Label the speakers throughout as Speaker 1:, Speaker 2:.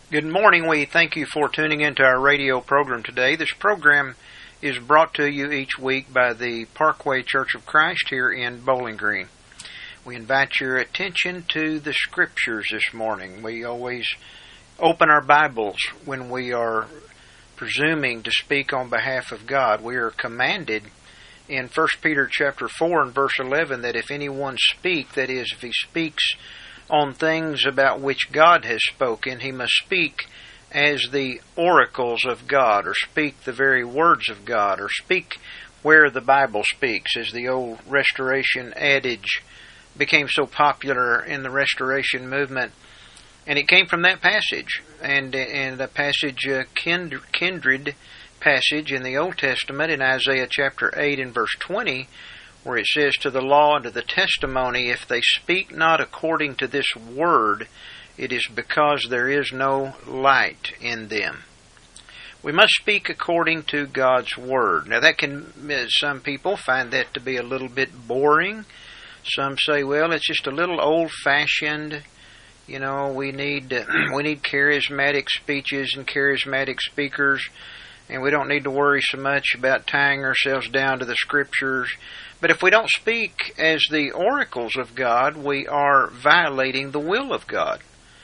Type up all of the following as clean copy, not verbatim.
Speaker 1: Good morning. We thank you for tuning into our radio program today. This program is brought to you each week by the Parkway Church of Christ here in Bowling Green. We invite your attention to the Scriptures this morning. We always open our Bibles when we are presuming to speak on behalf of God. We are commanded in 1 Peter chapter 4 and verse 11 that if anyone speak, that is, if he speaks on things about which God has spoken, he must speak as the oracles of God, or speak the very words of God, or speak where the Bible speaks, as the old Restoration adage became so popular in the Restoration movement. And it came from that passage, and the passage, kindred passage in the Old Testament in Isaiah chapter 8 and verse 20, where it says, to the law and to the testimony, if they speak not according to this word, it is because there is no light in them. We must speak according to God's word. Now that some people find that to be a little bit boring. Some say, well, it's just a little old-fashioned. You know, we need charismatic speeches and charismatic speakers, and we don't need to worry so much about tying ourselves down to the Scriptures. But if we don't speak as the oracles of God, we are violating the will of God.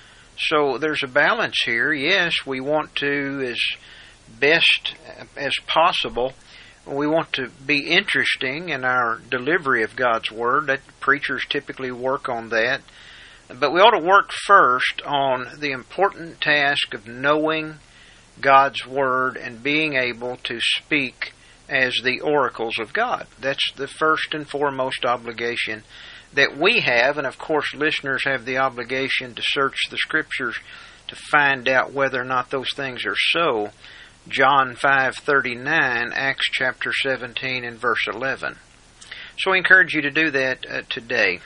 Speaker 1: So there's a balance here. Yes, we want to, as best as possible, we want to be interesting in our delivery of God's Word. That preachers typically work on that. But we ought to work first on the important task of knowing God's Word and being able to speak as the oracles of God. That's the first and foremost obligation that we have, and of course listeners have the obligation to search the Scriptures to find out whether or not those things are so. John 5:39, Acts chapter 17 and verse 11. So I encourage you to do that today.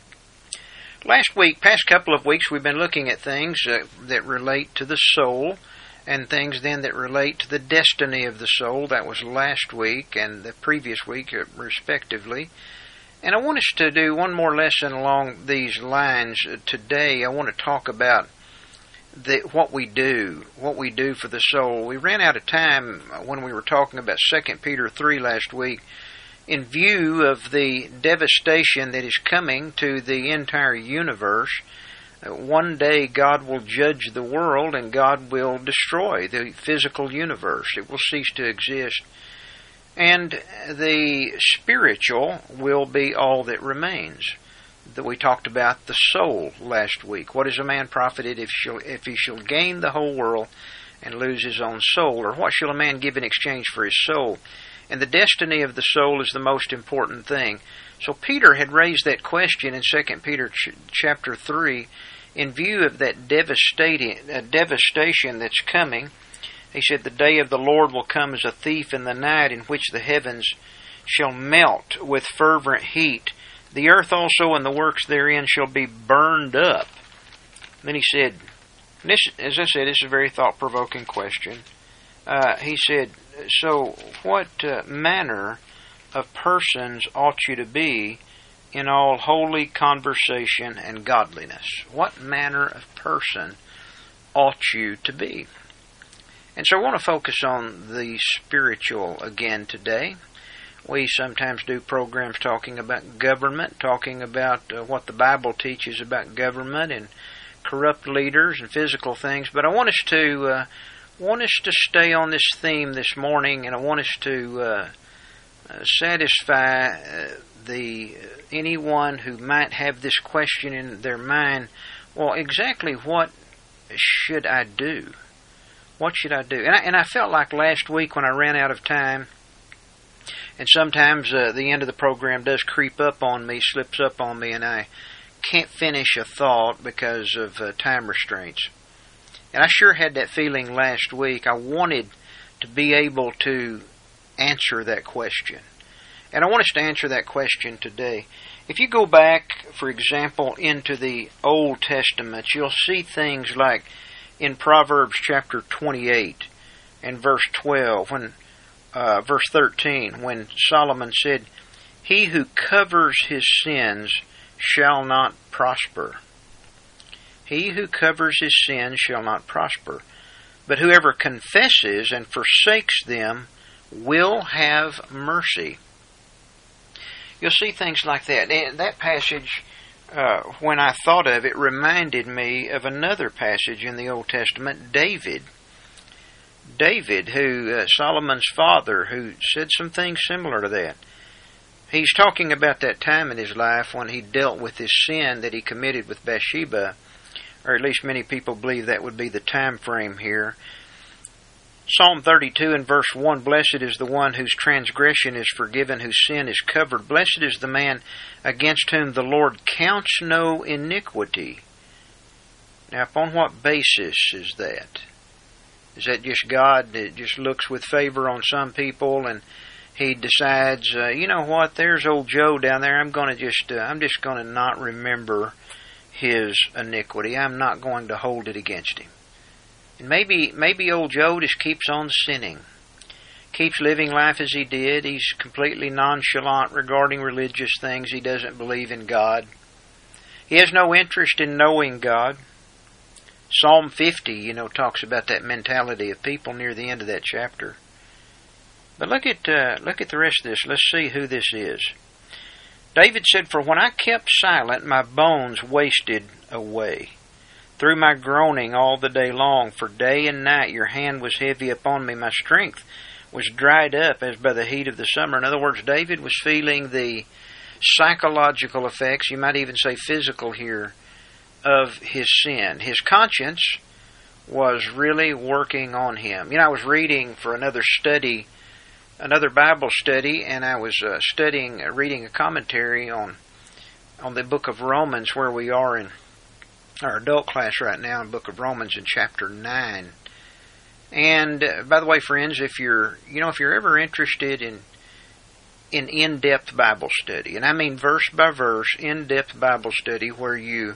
Speaker 1: Past couple of weeks, we've been looking at things that relate to the soul, and things then that relate to the destiny of the soul. That was last week and the previous week, respectively. And I want us to do one more lesson along these lines today. I want to talk about what we do for the soul. We ran out of time when we were talking about 2 Peter 3 last week. In view of the devastation that is coming to the entire universe, one day God will judge the world and God will destroy the physical universe. It will cease to exist. And the spiritual will be all that remains. That we talked about the soul last week. What is a man profited if he shall gain the whole world and lose his own soul? Or what shall a man give in exchange for his soul? And the destiny of the soul is the most important thing. So Peter had raised that question in 2 Peter chapter 3 in view of that devastation that's coming. He said, the day of the Lord will come as a thief in the night, in which the heavens shall melt with fervent heat. The earth also and the works therein shall be burned up. Then he said, as I said, this is a very thought-provoking question. He said, so what manner of persons ought you to be in all holy conversation and godliness? What manner of person ought you to be? And so I want to focus on the spiritual again today. We sometimes do programs talking about government, talking about what the Bible teaches about government and corrupt leaders and physical things. But I want us to stay on this theme this morning, and I want us to satisfy anyone who might have this question in their mind. Well, exactly what should I do? What should I do? And I felt like last week when I ran out of time, and sometimes the end of the program does creep up on me, slips up on me, and I can't finish a thought because of time restraints. And I sure had that feeling last week. I wanted to be able to answer that question. And I want us to answer that question today. If you go back, for example, into the Old Testament, you'll see things like in Proverbs chapter 28 and verse 12, verse 13, when Solomon said, "He who covers his sins shall not prosper. He who covers his sins shall not prosper, but whoever confesses and forsakes them will have mercy. You'll see things like that. And that passage, when I thought of it, reminded me of another passage in the Old Testament, David. David, who Solomon's father, who said some things similar to that. He's talking about that time in his life when he dealt with this sin that he committed with Bathsheba, or at least many people believe that would be the time frame here. Psalm 32 and verse 1, Blessed is the one whose transgression is forgiven, whose sin is covered. Blessed is the man against whom the Lord counts no iniquity. Now, upon what basis is that? Is that just God that just looks with favor on some people and he decides, you know what, there's old Joe down there, I'm just going to not remember his iniquity. I'm not going to hold it against him. And maybe old Joe just keeps on sinning, keeps living life as he did. He's completely nonchalant regarding religious things. He doesn't believe in God. He has no interest in knowing God. Psalm 50, talks about that mentality of people near the end of that chapter. But look at the rest of this. Let's see who this is. David said, For when I kept silent, my bones wasted away. Through my groaning all the day long, for day and night your hand was heavy upon me. My strength was dried up as by the heat of the summer. In other words, David was feeling the psychological effects, you might even say physical here, of his sin. His conscience was really working on him. I was reading for another Bible study, and I was reading a commentary on the book of Romans, where we are in our adult class right now, in the book of Romans in chapter 9. And by the way, friends, if you're ever interested in in-depth Bible study, and I mean verse by verse, in-depth Bible study, where you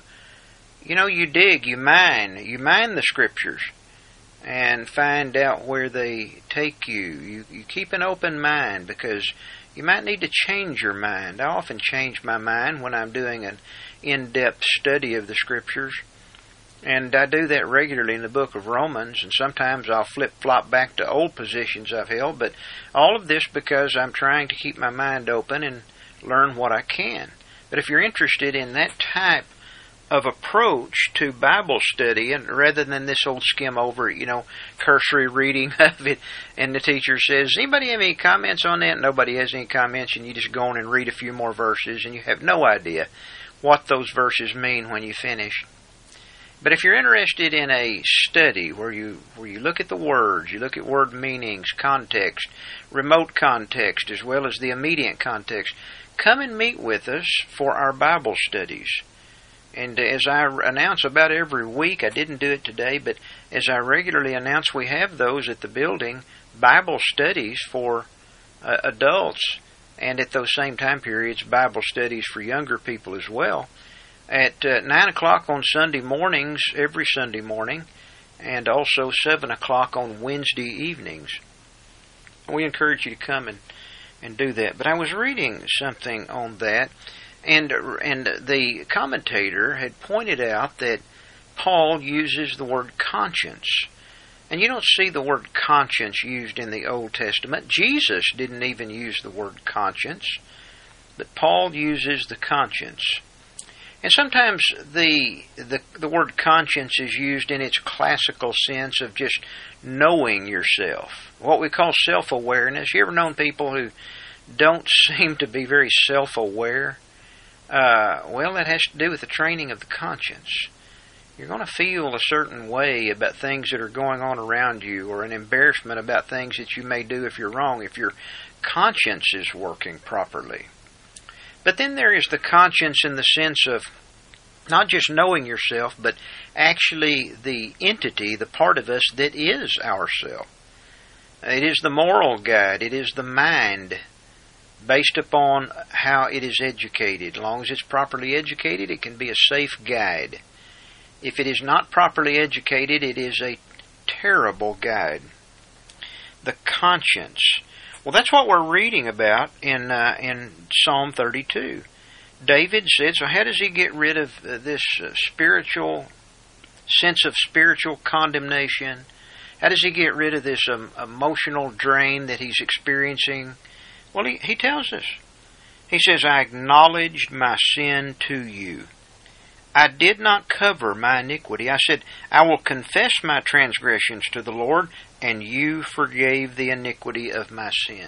Speaker 1: dig, you mine the Scriptures and find out where they take you. You keep an open mind, because you might need to change your mind. I often change my mind when I'm doing an in-depth study of the Scriptures, and I do that regularly in the book of Romans, and sometimes I'll flip-flop back to old positions I've held, but all of this because I'm trying to keep my mind open and learn what I can. But if you're interested in that type of approach to Bible study, and rather than this old skim over, cursory reading of it, and the teacher says, does anybody have any comments on that? Nobody has any comments, and you just go on and read a few more verses, and you have no idea what those verses mean when you finish. But if you're interested in a study where you look at the words, you look at word meanings, context, remote context, as well as the immediate context, come and meet with us for our Bible studies. And as I announce about every week, I didn't do it today, but as I regularly announce, we have those at the building, Bible studies for adults, and at those same time periods, Bible studies for younger people as well. At 9 o'clock on Sunday mornings, every Sunday morning, and also 7 o'clock on Wednesday evenings. We encourage you to come and do that. But I was reading something on that, and the commentator had pointed out that Paul uses the word conscience. And you don't see the word conscience used in the Old Testament. Jesus didn't even use the word conscience, but Paul uses the conscience. And sometimes the word conscience is used in its classical sense of just knowing yourself, what we call self-awareness. You ever known people who don't seem to be very self-aware? Well, that has to do with the training of the conscience. You're going to feel a certain way about things that are going on around you, or an embarrassment about things that you may do if you're wrong, if your conscience is working properly. But then there is the conscience in the sense of not just knowing yourself, but actually the entity, the part of us that is ourself. It is the moral guide. It is the mind based upon how it is educated. As long as it's properly educated, it can be a safe guide. If it is not properly educated, it is a terrible guide. The conscience. Well, that's what we're reading about in Psalm 32. David said, so how does he get rid of this spiritual sense of spiritual condemnation? How does he get rid of this emotional drain that he's experiencing? Well, he tells us. He says, I acknowledged my sin to you. I did not cover my iniquity. I said, I will confess my transgressions to the Lord, and you forgave the iniquity of my sin.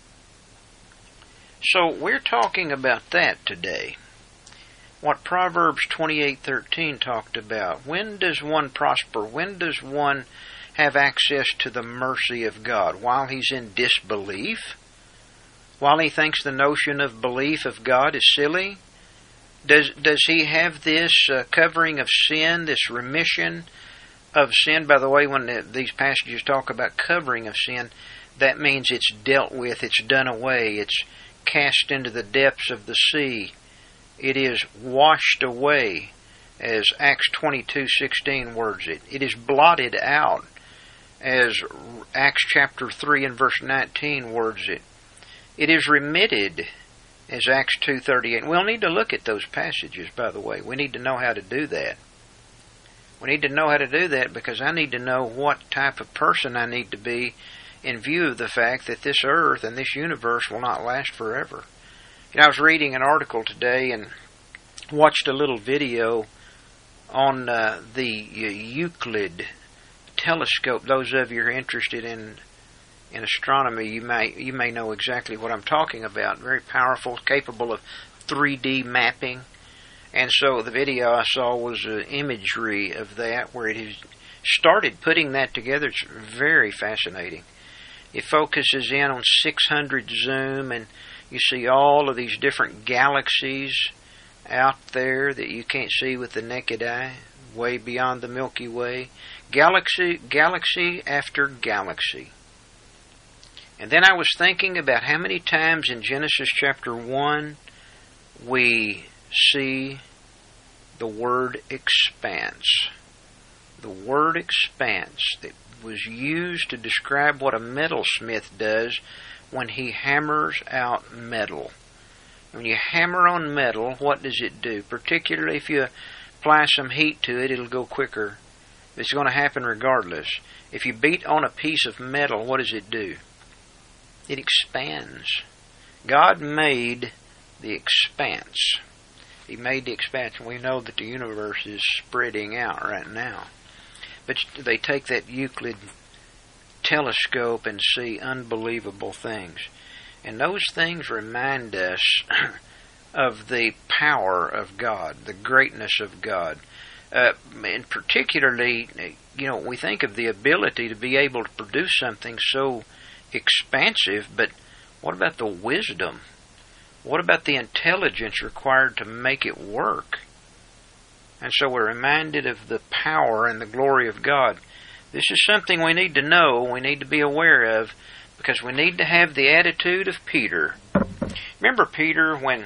Speaker 1: So we're talking about that today. What Proverbs 28:13 talked about. When does one prosper? When does one have access to the mercy of God? While he's in disbelief? While he thinks the notion of belief of God is silly? Does he have this covering of sin, this remission of sin? By the way, when these passages talk about covering of sin, that means it's dealt with, it's done away, it's cast into the depths of the sea. It is washed away, as Acts 22:16 words it. It is blotted out, as Acts chapter 3 and verse 19 words it. It is remitted, as Acts 2:38. We'll need to look at those passages, by the way. We need to know how to do that. We need to know how to do that because I need to know what type of person I need to be in view of the fact that this earth and this universe will not last forever. You know, I was reading an article today and watched a little video on the Euclid telescope. Those of you who are interested in astronomy, you may know exactly what I'm talking about. Very powerful, capable of 3D mapping. And so the video I saw was imagery of that, where it has started putting that together. It's very fascinating. It focuses in on 600 zoom, and you see all of these different galaxies out there that you can't see with the naked eye, way beyond the Milky Way. Galaxy after galaxy. And then I was thinking about how many times in Genesis chapter 1 we see the word expanse. The word expanse that was used to describe what a metalsmith does when he hammers out metal. When you hammer on metal, what does it do? Particularly if you apply some heat to it, it'll go quicker. It's going to happen regardless. If you beat on a piece of metal, what does it do? It expands. God made the expanse. He made the expansion. We know that the universe is spreading out right now. But they take that Euclid telescope and see unbelievable things. And those things remind us of the power of God, the greatness of God. And particularly, you know, we think of the ability to be able to produce something so expansive, but what about the wisdom? What about the intelligence required to make it work? And so we're reminded of the power and the glory of God. This is something we need to know, we need to be aware of, because we need to have the attitude of Peter. Remember Peter when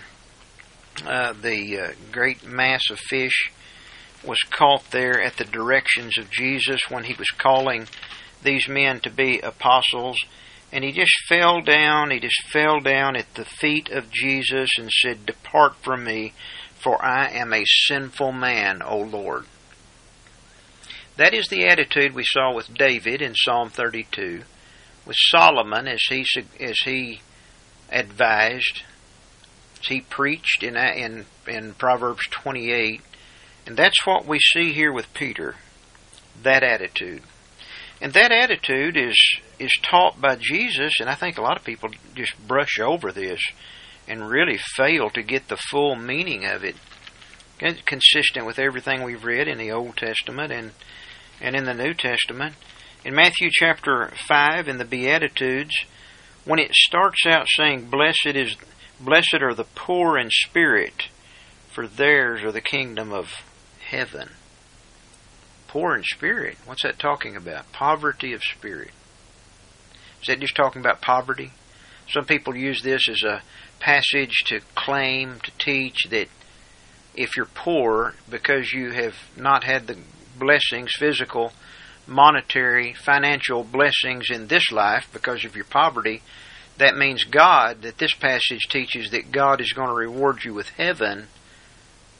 Speaker 1: the great mass of fish was caught there at the directions of Jesus when he was calling these men to be apostles? And he just fell down at the feet of Jesus and said, "Depart from me, for I am a sinful man, O Lord." That is the attitude we saw with David in Psalm 32, with Solomon as he advised, as he preached in Proverbs 28. And that's what we see here with Peter, that attitude. And that attitude is taught by Jesus, and I think a lot of people just brush over this and really fail to get the full meaning of it. It's consistent with everything we've read in the Old Testament and in the New Testament. In Matthew chapter 5, in the Beatitudes, when it starts out saying, Blessed are the poor in spirit, for theirs are the kingdom of heaven. Poor in spirit. What's that talking about? Poverty of spirit. Is that just talking about poverty? Some people use this as a passage to claim, to teach that if you're poor because you have not had the blessings, physical, monetary, financial blessings in this life because of your poverty, that means that this passage teaches that God is going to reward you with heaven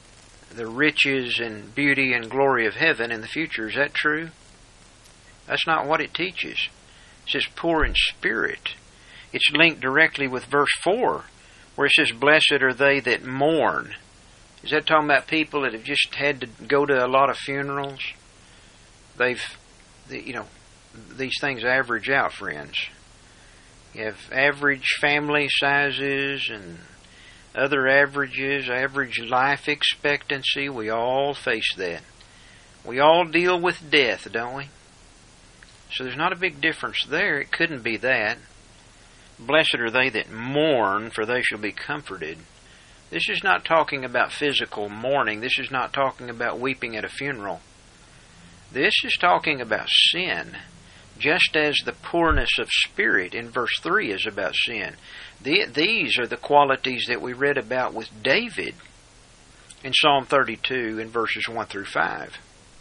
Speaker 1: the riches and beauty and glory of heaven in the future. Is that true? That's not what it teaches. It says poor in spirit. It's linked directly with verse 4, where it says, blessed are they that mourn. Is that talking about people that have just had to go to a lot of funerals? These things average out, friends. You have average family sizes and other averages, average life expectancy. We all face that. We all deal with death, don't we? So there's not a big difference there. It couldn't be that. Blessed are they that mourn, for they shall be comforted. This is not talking about physical mourning. This is not talking about weeping at a funeral. This is talking about sin, just as the poorness of spirit in verse 3 is about sin. These are the qualities that we read about with David in Psalm 32 in verses 1 through 5.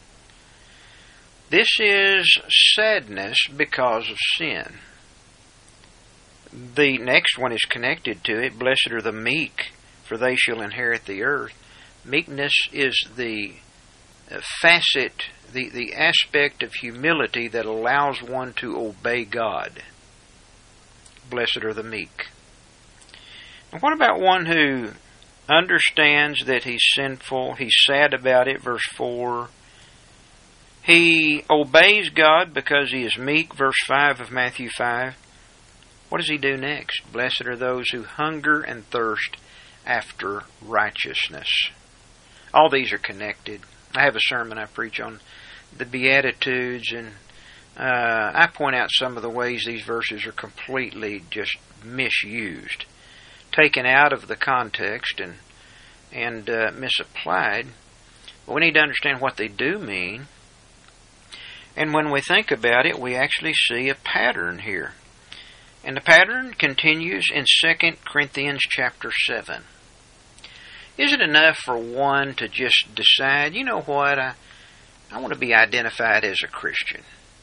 Speaker 1: This is sadness because of sin. The next one is connected to it. Blessed are the meek, for they shall inherit the earth. Meekness is the facet, the aspect of humility that allows one to obey God. Blessed are the meek. And what about one who understands that he's sinful, he's sad about it, verse 4. He obeys God because he is meek, verse 5 of Matthew 5. What does he do next? Blessed are those who hunger and thirst after righteousness. All these are connected. I have a sermon I preach on the Beatitudes, and I point out some of the ways these verses are completely just misused, taken out of the context and misapplied. But we need to understand what they do mean. And when we think about it, we actually see a pattern here. And the pattern continues in 2 Corinthians chapter 7. Is it enough for one to just decide, you know what, I want to be identified as a Christian?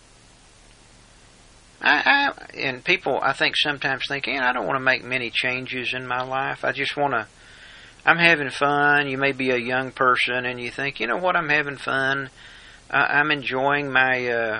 Speaker 1: And people, I think, sometimes think, I don't want to make many changes in my life. I just want to, I'm having fun. You may be a young person and you think, you know what, I'm having fun. I'm enjoying the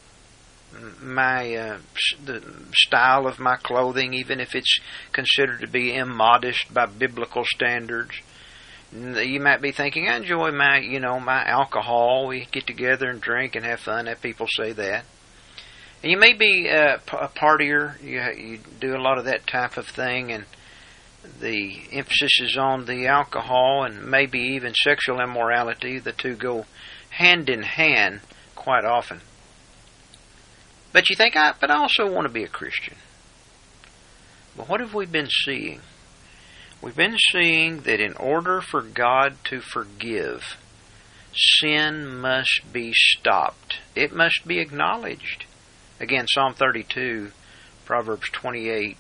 Speaker 1: style of my clothing, even if it's considered to be immodest by biblical standards. You might be thinking, I enjoy my alcohol. We get together and drink and have fun. That people say that. And you may be a partier. You do a lot of that type of thing, and the emphasis is on the alcohol and maybe even sexual immorality. The two go hand in hand quite often. But you think, but I also want to be a Christian. But what have we been seeing? We've been seeing that in order for God to forgive, sin must be stopped. It must be acknowledged. Again, Psalm 32, Proverbs 28.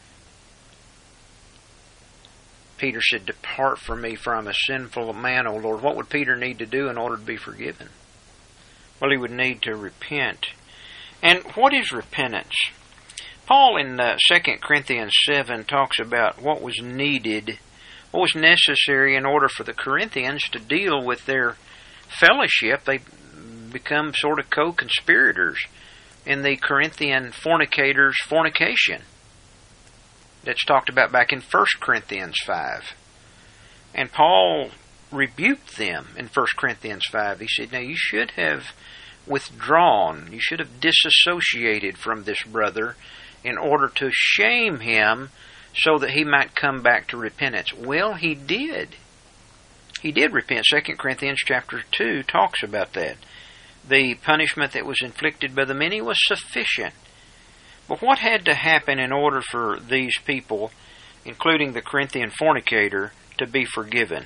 Speaker 1: Peter said, depart from me, for I'm a sinful man, O Lord. What would Peter need to do in order to be forgiven? Well, he would need to repent. And what is repentance? Paul in 2 Corinthians 7 talks about what was needed, what was necessary in order for the Corinthians to deal with their fellowship. They become sort of co-conspirators in the Corinthian fornicators' fornication. That's talked about back in 1 Corinthians 5. And Paul rebuked them in 1 Corinthians 5. He said, now you should have withdrawn, you should have disassociated from this brother in order to shame him so that he might come back to repentance. Well, he did. He did repent. 2 Corinthians chapter 2 talks about that. The punishment that was inflicted by the many was sufficient. But what had to happen in order for these people, including the Corinthian fornicator, to be forgiven?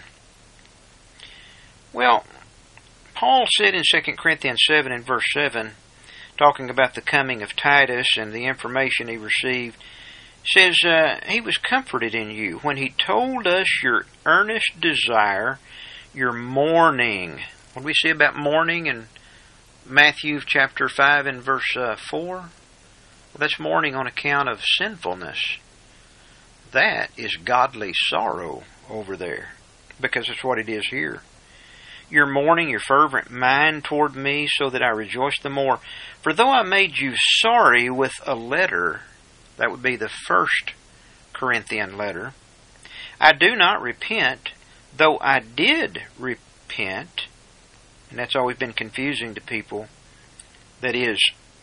Speaker 1: Well, Paul said in 2 Corinthians 7 and verse 7, talking about the coming of Titus and the information he received, says, he was comforted in you when he told us your earnest desire, your mourning. What do we see about mourning in Matthew chapter 5 and verse 4? Well, that's mourning on account of sinfulness. That is godly sorrow over there, because it's what it is here. your mourning, your fervent mind toward me, so that I rejoice the more. For though I made you sorry with a letter," that would be the first Corinthian letter, "I do not repent, though I did repent." And that's always been confusing to people. That is,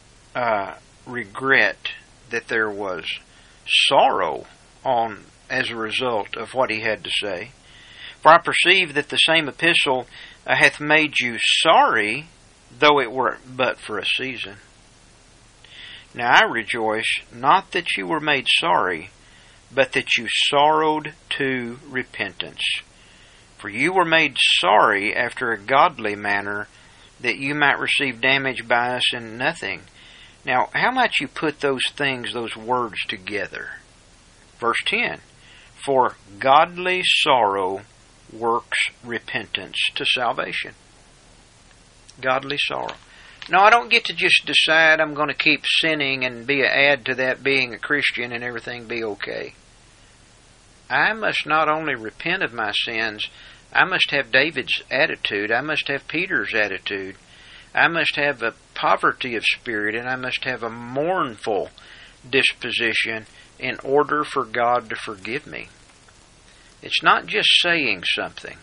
Speaker 1: regret that there was sorrow as a result of what he had to say. "For I perceive that the same epistle hath made you sorry, though it were but for a season. Now I rejoice, not that you were made sorry, but that you sorrowed to repentance. For you were made sorry after a godly manner, that you might receive damage by us in nothing." Now, how might you put those things, those words together? Verse 10, "For godly sorrow works repentance to salvation." Godly sorrow. No, I don't get to just decide I'm going to keep sinning and add to that being a Christian and everything be okay. I must not only repent of my sins, I must have David's attitude. I must have Peter's attitude. I must have a poverty of spirit, and I must have a mournful disposition in order for God to forgive me. It's not just saying something.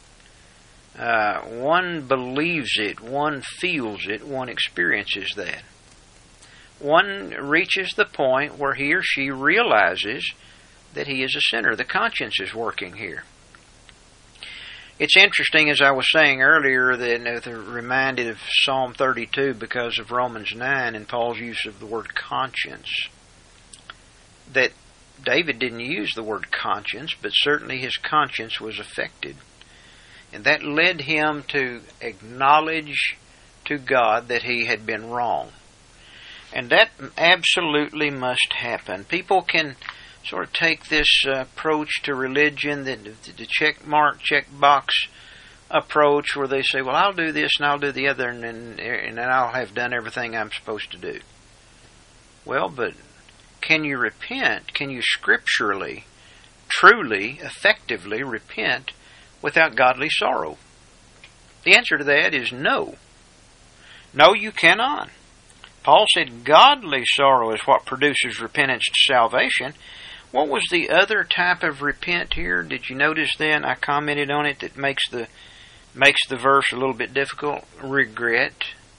Speaker 1: One believes it, one feels it, one experiences that. One reaches the point where he or she realizes that he is a sinner. The conscience is working here. It's interesting, as I was saying earlier, that reminded of Psalm 32 because of Romans 9 and Paul's use of the word conscience. That David didn't use the word conscience, but certainly his conscience was affected. And that led him to acknowledge to God that he had been wrong. And that absolutely must happen. People can sort of take this approach to religion, the check mark, check box approach, where they say, well, I'll do this and I'll do the other, and then I'll have done everything I'm supposed to do. Well, but can you repent? Can you scripturally, truly, effectively repent without godly sorrow? The answer to that is no. No, you cannot. Paul said godly sorrow is what produces repentance to salvation. What was the other type of repent here? Did you notice then? I commented on it that makes the verse a little bit difficult. Regret.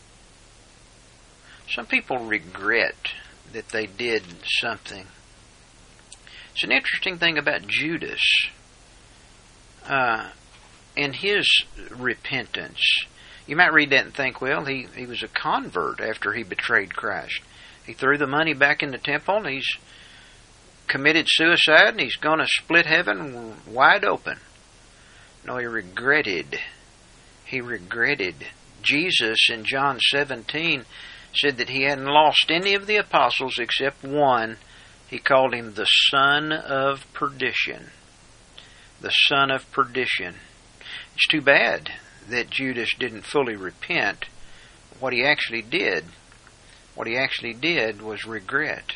Speaker 1: Some people regret that they did something. It's an interesting thing about Judas and his repentance. You might read that and think, well, he was a convert after he betrayed Christ. He threw the money back in the temple, and he's committed suicide, and he's going to split heaven wide open. No, he regretted. He regretted. Jesus in John 17 said that he hadn't lost any of the apostles except one. He called him the son of perdition. The son of perdition. It's too bad that Judas didn't fully repent. What he actually did was regret.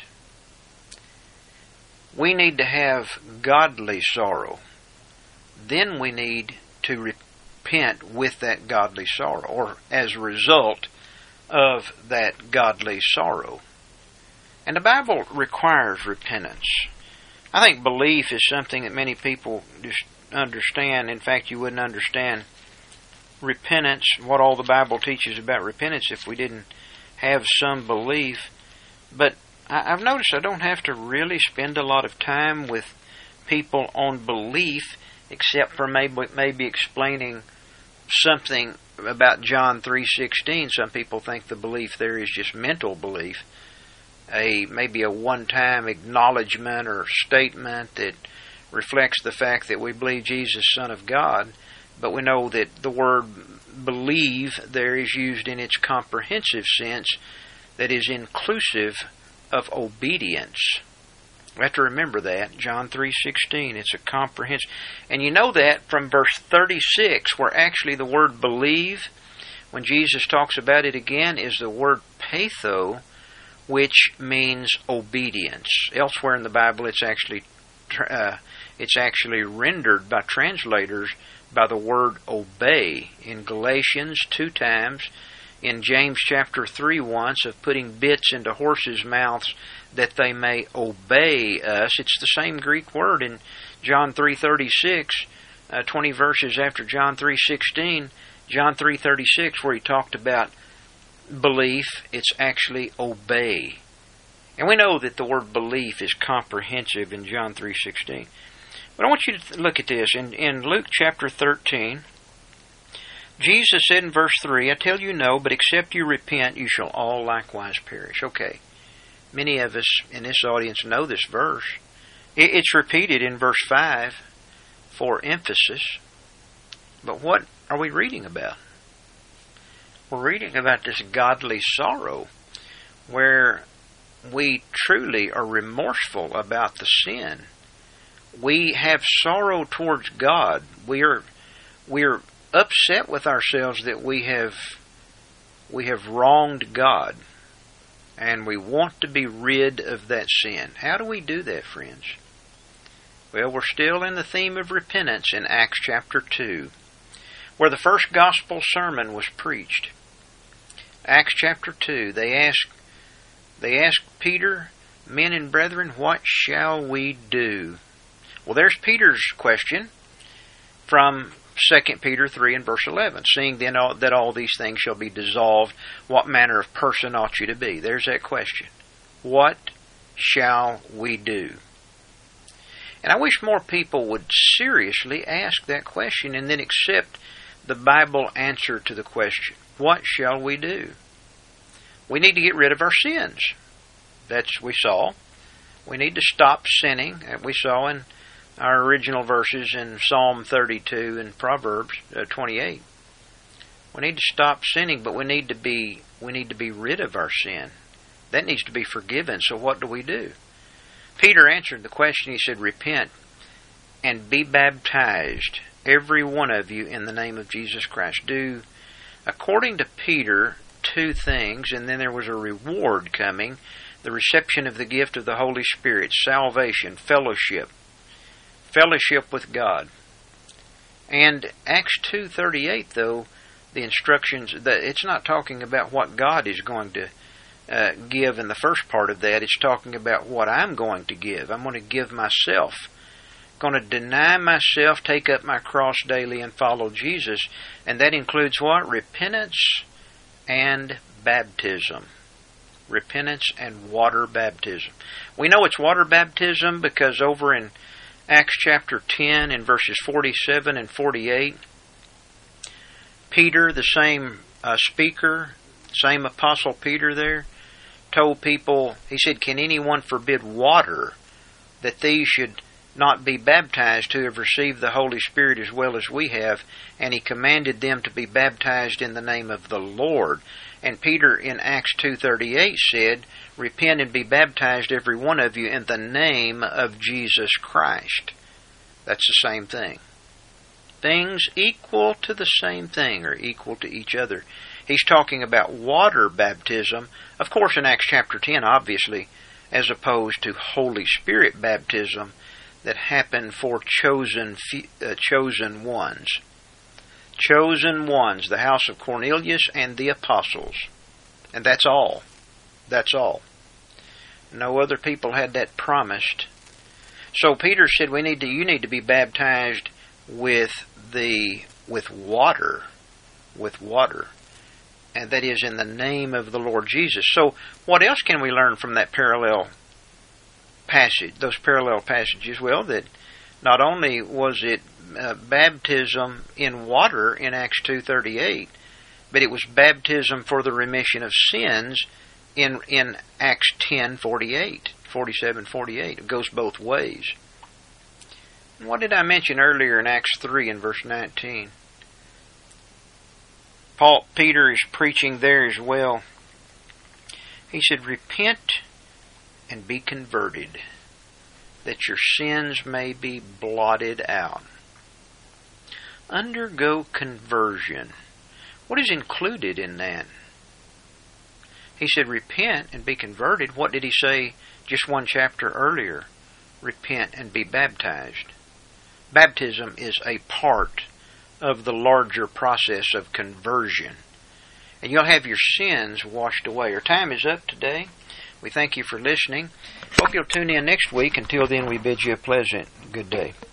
Speaker 1: We need to have godly sorrow. Then we need to repent with that godly sorrow, or as a result of that godly sorrow. And the Bible requires repentance. I think belief is something that many people just understand. In fact, you wouldn't understand repentance, what all the Bible teaches about repentance, if we didn't have some belief. But I've noticed I don't have to really spend a lot of time with people on belief, except for maybe explaining something about John 3:16. Some people think the belief there is just mental belief, maybe a one-time acknowledgement or statement that reflects the fact that we believe Jesus is Son of God. But we know that the word believe there is used in its comprehensive sense, that is inclusive of obedience. We have to remember that. John 3:16, it's a comprehensive. And you know that from verse 36, where actually the word believe, when Jesus talks about it again, is the word patho, which means obedience. Elsewhere in the Bible, it's actually rendered by translators by the word obey. In Galatians 2 times, in James chapter 3 once, of putting bits into horses' mouths that they may obey us. It's the same Greek word in John 3:36, 20 verses after John 3:16, John 3:36, where he talked about belief. It's actually obey. And we know that the word belief is comprehensive in John 3:16. But I want you to look at this. In Luke chapter 13, Jesus said in verse 3, I tell you no, but except you repent, you shall all likewise perish. Okay, many of us in this audience know this verse. It's repeated in verse 5 for emphasis. But what are we reading about? We're reading about this godly sorrow where we truly are remorseful about the sin. We have sorrow towards God. We're upset with ourselves that we have wronged God, and we want to be rid of that sin. How do we do that, friends? Well, we're still in the theme of repentance in Acts chapter 2, where the first gospel sermon was preached. Acts chapter 2, they asked Peter, men and brethren, what shall we do? Well, there's Peter's question from 2 Peter 3 and verse 11. Seeing then that all these things shall be dissolved, what manner of person ought you to be? There's that question. What shall we do? And I wish more people would seriously ask that question and then accept the Bible answer to the question. What shall we do? We need to get rid of our sins. That's we saw. We need to stop sinning. We saw in our original verses in Psalm 32 and Proverbs 28. We need to stop sinning, but we need to be rid of our sin. That needs to be forgiven. So what do? Peter answered the question. He said, repent and be baptized, every one of you, in the name of Jesus Christ. Do, according to Peter, two things, and then there was a reward coming: the reception of the gift of the Holy Spirit, salvation, fellowship with God. And Acts 2:38, though, the instructions, it's not talking about what God is going to give in the first part of that. It's talking about what I'm going to give. I'm going to give myself. Going to deny myself, take up my cross daily, and follow Jesus. And that includes what? Repentance and baptism. Repentance and water baptism. We know it's water baptism because over in Acts chapter 10 in verses 47 and 48, Peter, the same speaker, same apostle Peter there, told people, he said, can anyone forbid water that these should not be baptized who have received the Holy Spirit as well as we have? And he commanded them to be baptized in the name of the Lord. And Peter in Acts 2:38 said, repent and be baptized every one of you in the name of Jesus Christ. That's the same thing. Things equal to the same thing or equal to each other. He's talking about water baptism, of course in Acts chapter 10, obviously, as opposed to Holy Spirit baptism that happened for chosen ones. Chosen ones, the house of Cornelius and the apostles. And that's all. That's all. No other people had that promised. So Peter said, you need to be baptized with water. With water. And that is in the name of the Lord Jesus. So what else can we learn from that parallel passage, those parallel passages? Well, that not only was it baptism in water in Acts 2:38, but it was baptism for the remission of sins in Acts 10:48, 47:48. It goes both ways. And what did I mention earlier in Acts 3 and verse 19? Peter is preaching there as well. He said, repent and be converted, that your sins may be blotted out. Undergo conversion. What is included in that? He said, repent and be converted. What did he say just one chapter earlier? Repent and be baptized. Baptism is a part of the larger process of conversion. And you'll have your sins washed away. Our time is up today. We thank you for listening. Hope you'll tune in next week. Until then, we bid you a pleasant good day.